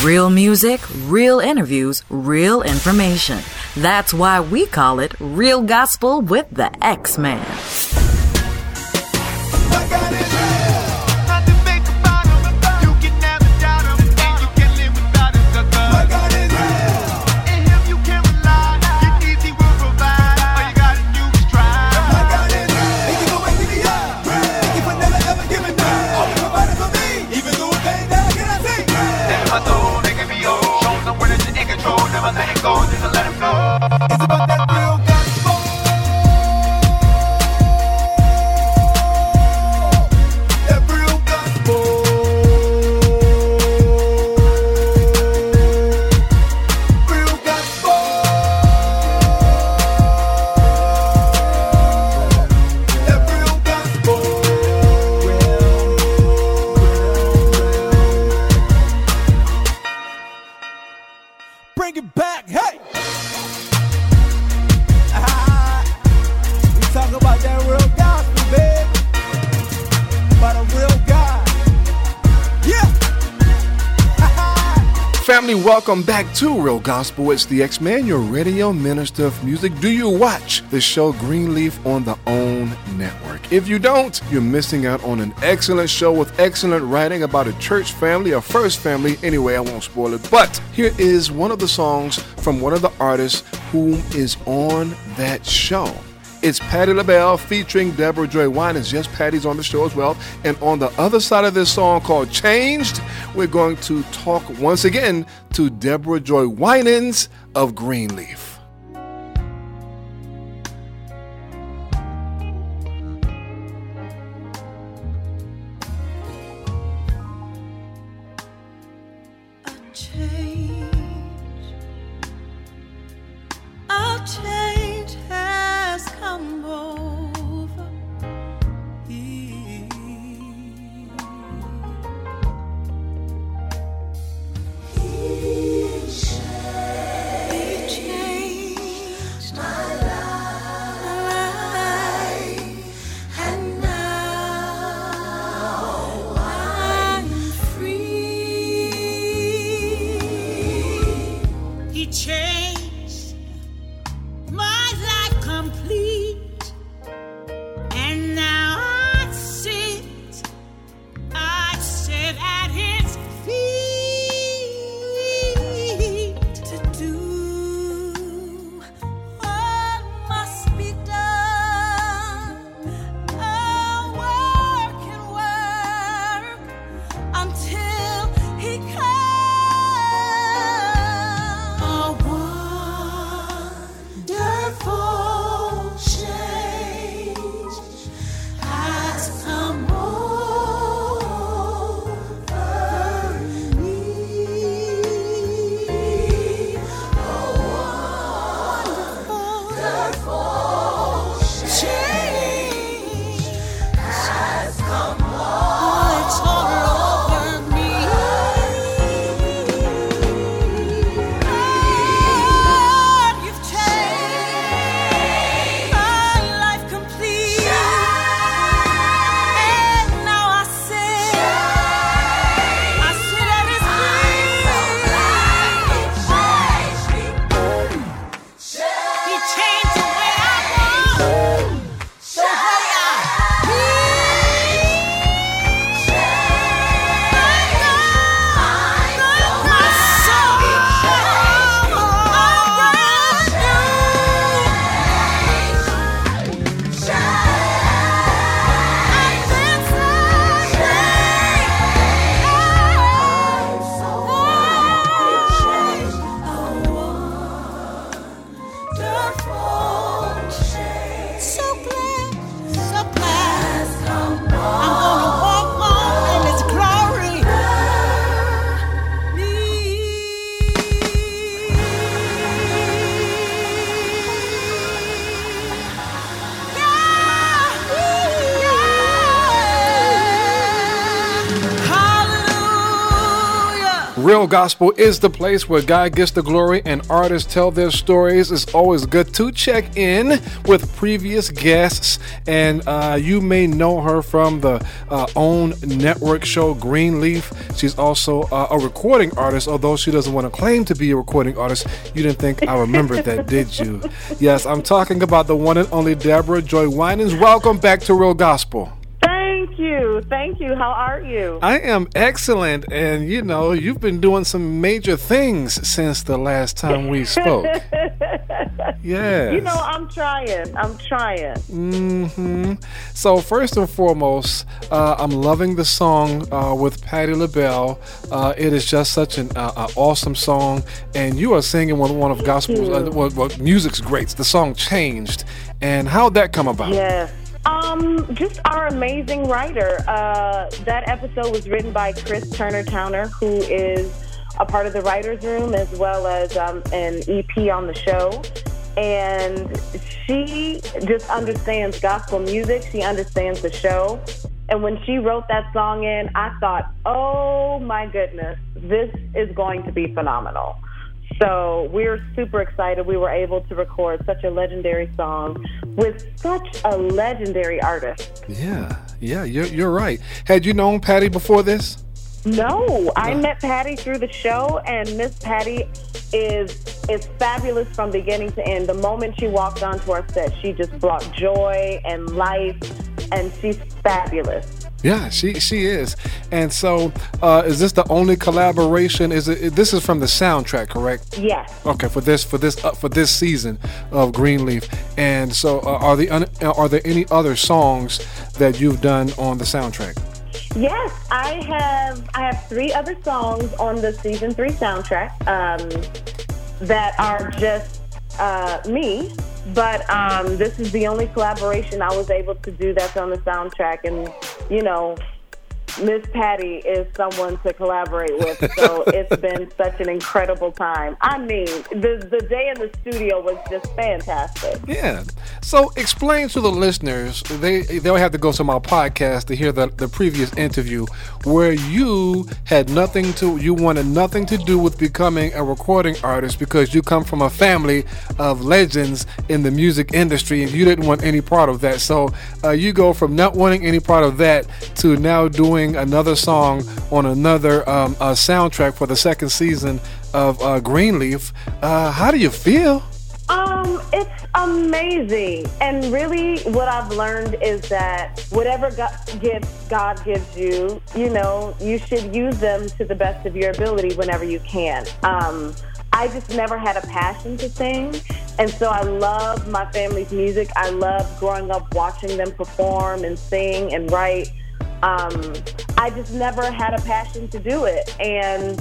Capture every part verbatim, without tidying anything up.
Real music, real interviews, real information. That's why we call it Real Gospel with the X-Man. Bring it back, hey! Ah, we talk about that real gospel, baby. About a real God. Yeah! Family, welcome back to Real Gospel. It's the X-Man, your radio minister of music. Do you watch the show Greenleaf on the OWN Network? If you don't, you're missing out on an excellent show with excellent writing about a church family, a first family. Anyway, I won't spoil it. But here is one of the songs from one of the artists who is on that show. It's Patti LaBelle featuring Deborah Joy Winans. Yes, Patty's on the show as well. And on the other side of this song called Changed, we're going to talk once again to Deborah Joy Winans of Greenleaf. Real Gospel is the place where God gets the glory and artists tell their stories. It's always good to check in with previous guests, and uh, you may know her from the uh, OWN network show Greenleaf. She's also uh, a recording artist, although she doesn't want to claim to be a recording artist. You didn't think I remembered that, did you? Yes, I'm talking about the one and only Deborah Joy Winans. Welcome back to Real Gospel. Thank you. Thank you. How are you? I am excellent. And, you know, you've been doing some major things since the last time we spoke. Yes. You know, I'm trying. I'm trying. Mm-hmm. So, first and foremost, uh, I'm loving the song uh, with Patti LaBelle. Uh, it is just such an uh, uh, awesome song. And you are singing one, one of gospel's, uh, well, well, music's greats. The song Changed. And how'd that come about? Yes. Um, just our amazing writer. Uh, that episode was written by Chris Turner Towner, who is a part of the writer's room as well as um, an E P on the show. And she just understands gospel music. She understands the show. And when she wrote that song in, I thought, oh my goodness, this is going to be phenomenal. So we're super excited we were able to record such a legendary song with such a legendary artist. Yeah, yeah, you're, you're right. Had you known Patti before this? No, I uh. met Patti through the show, and Miss Patti is is fabulous from beginning to end. The moment she walked onto our set, she just brought joy and life, and she's fabulous. Yeah, she she is. And so, uh, is this the only collaboration? Is it? This is from the soundtrack, correct? Yes. Okay, for this for this uh, for this season of Greenleaf. And so, uh, are the un- are there any other songs that you've done on the soundtrack? Yes, I have. I have three other songs on the season three soundtrack um, that are just uh, me. But um, this is the only collaboration I was able to do that's on the soundtrack. And, you know, Miss Patti is someone to collaborate with. So it's been such an incredible time. I mean, the the day in the studio was just fantastic. Yeah. So explain to the listeners, they, they'll have to go to my podcast to hear the, the previous interview where you had nothing to, you wanted nothing to do with becoming a recording artist because you come from a family of legends in the music industry and you didn't want any part of that. So uh, you go from not wanting any part of that to now doing another song on another um, uh, soundtrack for the second season of uh, Greenleaf. Uh, how do you feel? Um, it's amazing. And really what I've learned is that whatever God gives, God gives you, you know, you should use them to the best of your ability whenever you can. Um, I just never had a passion to sing. And so I love my family's music. I love growing up watching them perform and sing and write. Um, I just never had a passion to do it. And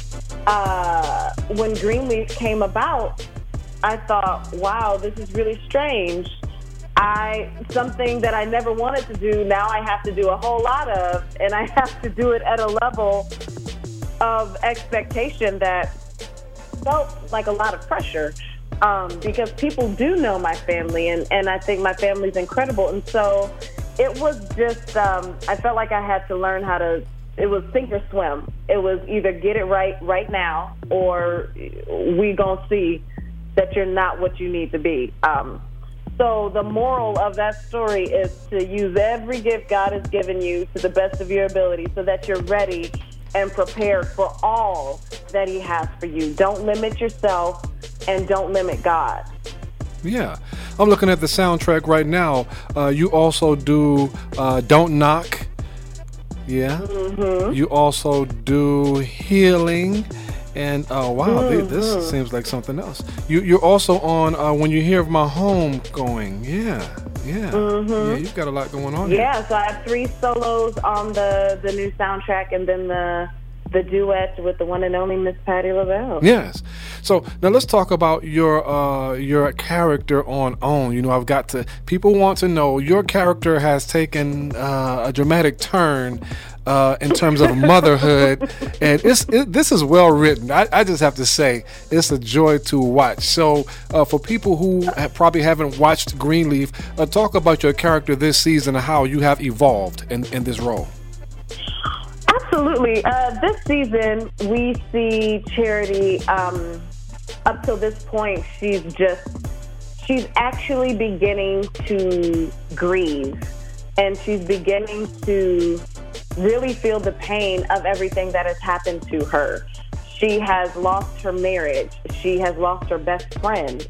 uh, when Greenleaf came about, I thought, wow, this is really strange. I something that I never wanted to do, now I have to do a whole lot of, and I have to do it at a level of expectation that felt like a lot of pressure um, because people do know my family, and, and I think my family's incredible. And so it was just, um, I felt like I had to learn how to, it was sink or swim. It was either get it right right now or we gonna see that you're not what you need to be. Um, so the moral of that story is to use every gift God has given you to the best of your ability so that you're ready and prepared for all that he has for you. Don't limit yourself and don't limit God. Yeah. I'm looking at the soundtrack right now. Uh, you also do uh, Don't Knock. Yeah. Mm-hmm. You also do Healing. And uh, wow, mm-hmm. they, this seems like something else. You, you're also on uh, When You Hear of My Home Going. Yeah, yeah. Mm-hmm. Yeah, you've got a lot going on. Yeah, here. So I have three solos on the, the new soundtrack and then the the duet with the one and only Miss Patti LaBelle. Yes. So now let's talk about your uh, your character on OWN. You know, I've got to, people want to know, your character has taken uh, a dramatic turn uh, in terms of motherhood, and it's it, this is well written. I, I just have to say, it's a joy to watch. So uh, for people who have probably haven't watched Greenleaf, uh, talk about your character this season and how you have evolved in, in this role. Absolutely. Uh, this season, we see Charity, um, up till this point, she's just, she's actually beginning to grieve. And she's beginning to really feel the pain of everything that has happened to her. She has lost her marriage. She has lost her best friend.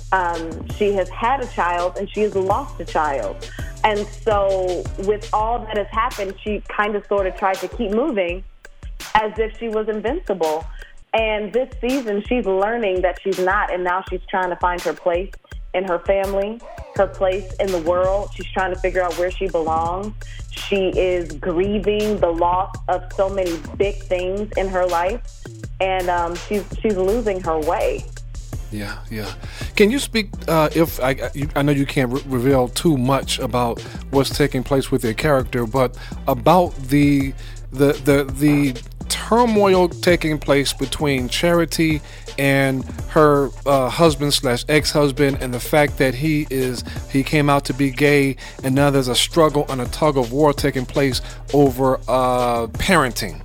Um, she has had a child, and she has lost a child. And so with all that has happened, she kind of sort of tried to keep moving as if she was invincible. And this season, she's learning that she's not, and now she's trying to find her place in her family, her place in the world. She's trying to figure out where she belongs. She is grieving the loss of so many big things in her life, and um, she's she's losing her way. Yeah, yeah. Can you speak, uh, if I, you, I know you can't re- reveal too much about what's taking place with your character, but about the the the the turmoil taking place between Charity and her uh, husband slash ex-husband, and the fact that he is he came out to be gay, and now there's a struggle and a tug of war taking place over uh, parenting.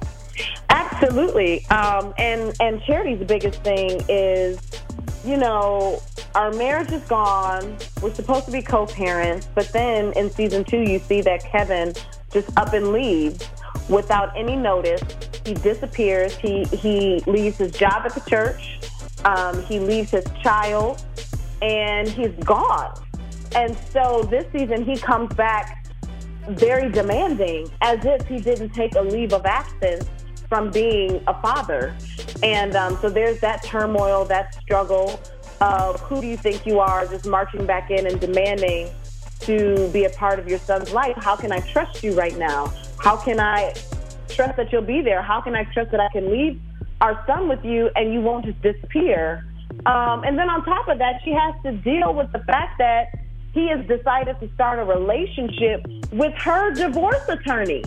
Absolutely. Um, and, and Charity's biggest thing is, you know, our marriage is gone. We're supposed to be co-parents. But then in season two, you see that Kevin just up and leaves without any notice. He disappears. He, he leaves his job at the church. Um, he leaves his child, and he's gone. And so this season, he comes back very demanding, as if he didn't take a leave of absence from being a father. And um, so there's that turmoil, that struggle of who do you think you are, just marching back in and demanding to be a part of your son's life. How can I trust you right now? How can I trust that you'll be there? How can I trust that I can leave our son with you and you won't just disappear? Um, and then on top of that, she has to deal with the fact that he has decided to start a relationship with her divorce attorney.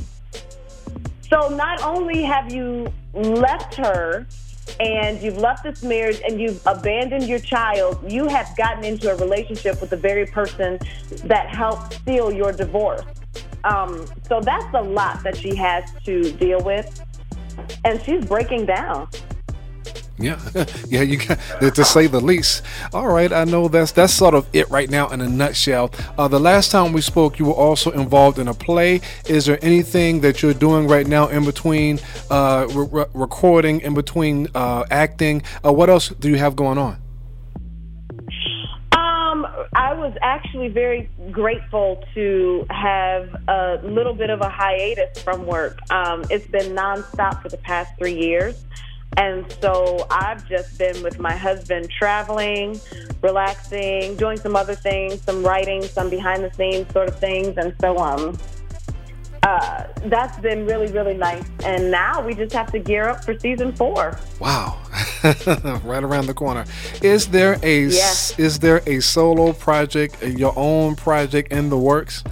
So not only have you left her and you've left this marriage and you've abandoned your child, you have gotten into a relationship with the very person that helped seal your divorce. Um, so that's a lot that she has to deal with, and she's breaking down. Yeah, yeah, you got to say the least. All right, I know that's that's sort of it right now in a nutshell. Uh, the last time we spoke, you were also involved in a play. Is there anything that you're doing right now in between uh, re- recording, in between uh, acting? Uh, what else do you have going on? Um, I was actually very grateful to have a little bit of a hiatus from work. Um, it's been nonstop for the past three years. And so I've just been with my husband traveling, relaxing, doing some other things, some writing, some behind the scenes sort of things. And so um, uh, that's been really, really nice. And now we just have to gear up for season four. Wow. Right around the corner. Is there a, yes. is there a solo project, your own project in the works?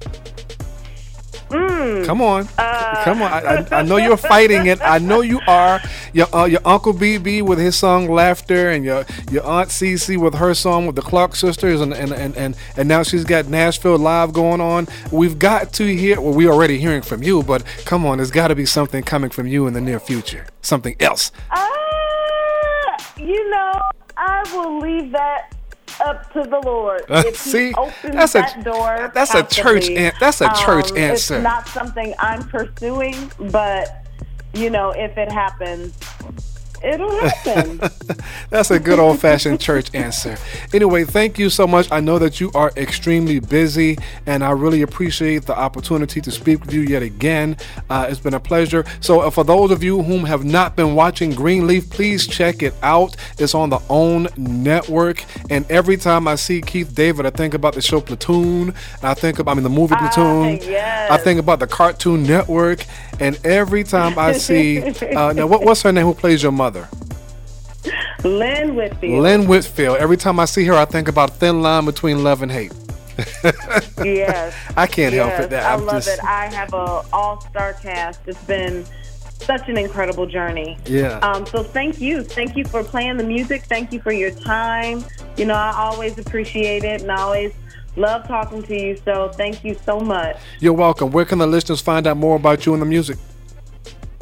Mm. Come on, uh. come on! I, I, I know you're fighting it. I know you are. Your uh, your Uncle B B with his song "Laughter," and your your Aunt Cece with her song with the Clark sisters, and and, and, and and now she's got Nashville Live going on. We've got to hear. Well, we're already hearing from you, but come on, there's got to be something coming from you in the near future. Something else. Uh, you know, I will leave that up to the Lord. Uh, if see, he opens that's that a door, that's a church. An, that's a church um, answer. It's not something I'm pursuing, but you know, if it happens, it'll happen. That's a good old-fashioned church answer. Anyway, thank you so much. I know that you are extremely busy, and I really appreciate the opportunity to speak with you yet again. Uh, it's been a pleasure. So uh, for those of you whom have not been watching Greenleaf, please check it out. It's on the OWN network, and every time I see Keith David, I think about the show Platoon. I think about, I mean, the movie Platoon. Uh, yes. I think about the Cartoon Network, and every time I see, uh, now what, what's her name who plays your mother? Lynn Whitfield. Lynn Whitfield. Every time I see her, I think about thin line between love and hate. Yes. I can't yes, help it. That I I'm love just... it. I have a all-star cast. It's been such an incredible journey. Yeah. Um, so thank you. Thank you for playing the music. Thank you for your time. You know, I always appreciate it, and I always love talking to you. So thank you so much. You're welcome. Where can the listeners find out more about you and the music?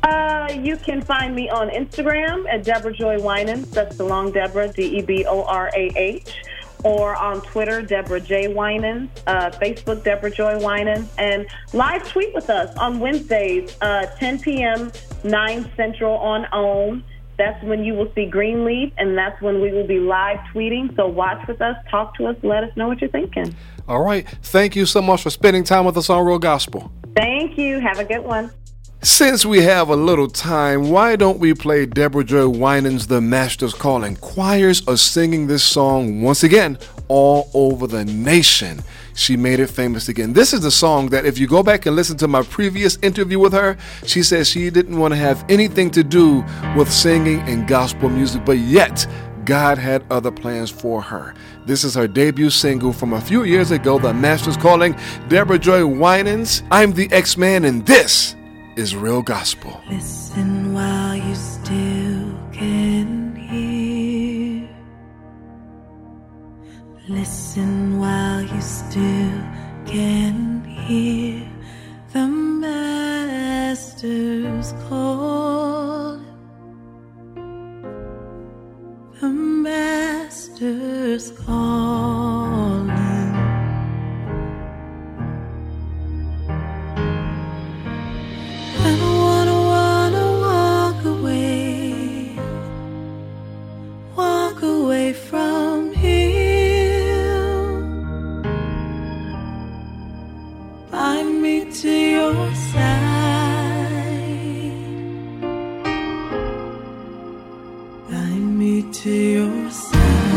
Uh, you can find me on Instagram at Deborah Joy Winans. That's the long Deborah, D E B O R A H. Or on Twitter, Deborah J. Winans. Uh, Facebook, Deborah Joy Winans. And live tweet with us on Wednesdays, uh, ten p.m., nine Central on OWN. That's when you will see Greenleaf, and that's when we will be live tweeting. So watch with us, talk to us, let us know what you're thinking. All right. Thank you so much for spending time with us on Real Gospel. Thank you. Have a good one. Since we have a little time, why don't we play Deborah Joy Winans' The Master's Calling? Choirs are singing this song once again all over the nation. She made it famous again. This is the song that if you go back and listen to my previous interview with her, she said she didn't want to have anything to do with singing and gospel music, but yet God had other plans for her. This is her debut single from a few years ago, The Master's Calling. Deborah Joy Winans, I'm the X-Man, and this is Real Gospel. Listen while you still can hear. Listen while you still can hear. The Master's call. The Master's calling. I don't wanna, wanna walk away, walk away from Him. Bind me to your side, bind me to your side.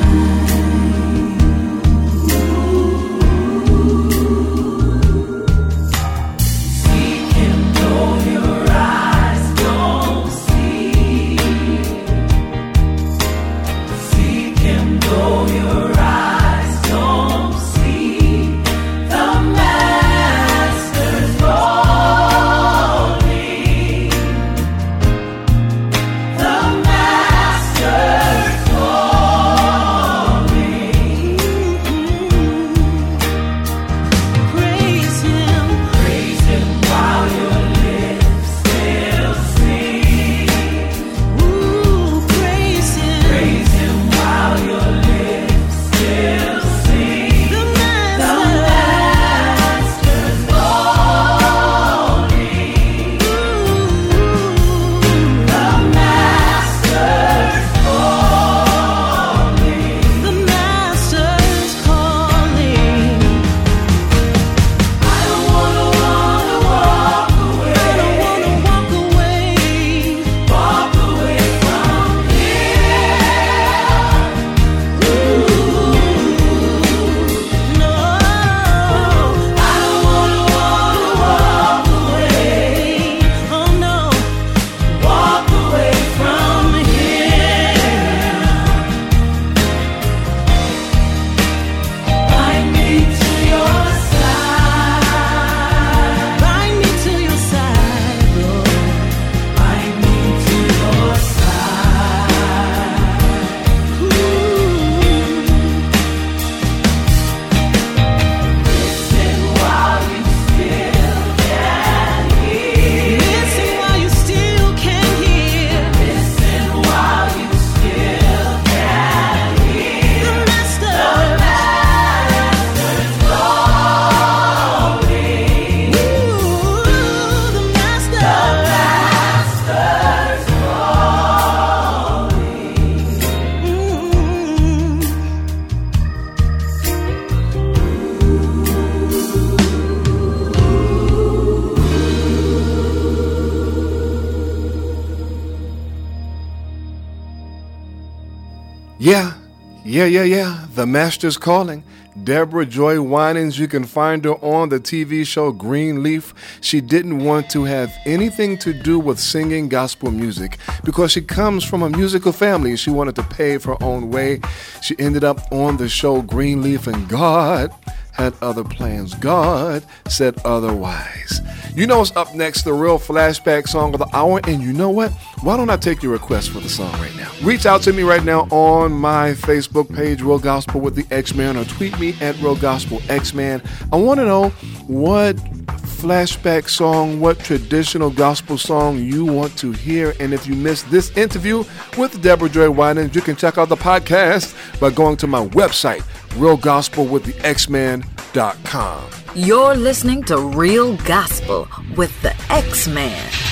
Yeah, yeah, yeah, yeah. The Master's Calling. Deborah Joy Winans, you can find her on the T V show Greenleaf. She didn't want to have anything to do with singing gospel music because she comes from a musical family and she wanted to pave her own way. She ended up on the show Greenleaf, and God had other plans. God said otherwise. You know what's up next, the real flashback song of the hour, and you know what? Why don't I take your request for the song right now? Reach out to me right now on my Facebook page, Real Gospel with the X-Man, or tweet me at Real Gospel X-Man. I want to know what flashback song, what traditional gospel song you want to hear. And if you missed this interview with Deborah Joy Winans, you can check out the podcast by going to my website, real gospel with the x man dot com. You're listening to Real Gospel with the X-Man.